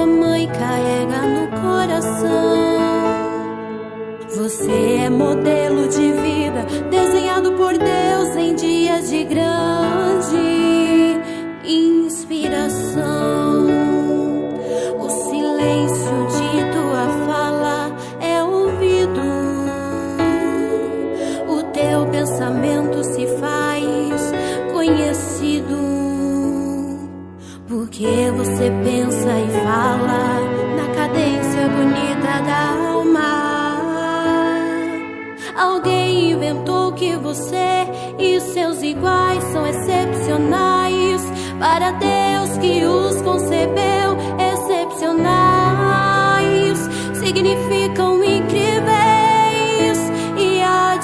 sua mãe carrega no coração. Você é modelo de vida, desenhado por Deus em dias de grande inspiração. O silêncio de tua fala é ouvido, o teu pensamento se faz conhecido, porque você pensa e fala na cadência bonita da alma. Alguém inventou que você e seus iguais são excepcionais. Para Deus que os concebeu, excepcionais significam incríveis e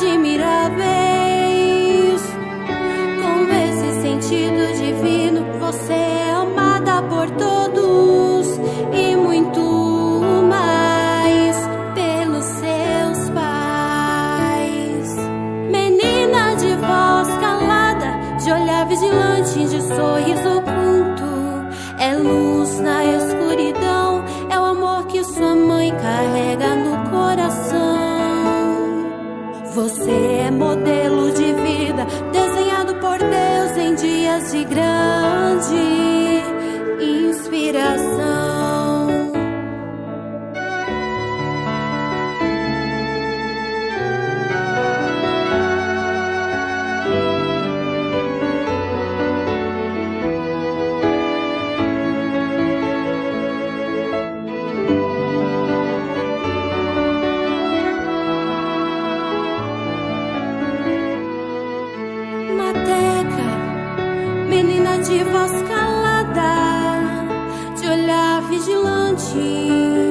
admiráveis. Com esse sentido divino, você é amada por todos e muito mais pelos seus pais. Menina de voz calada, de olhar vigilante, de sorriso oculto, é luz na escuridão, é o amor que sua mãe carrega no coração. Você é modelo de vida, desenhado por Deus em dias de grande inspiração. Menina de voz calada, de olhar vigilante,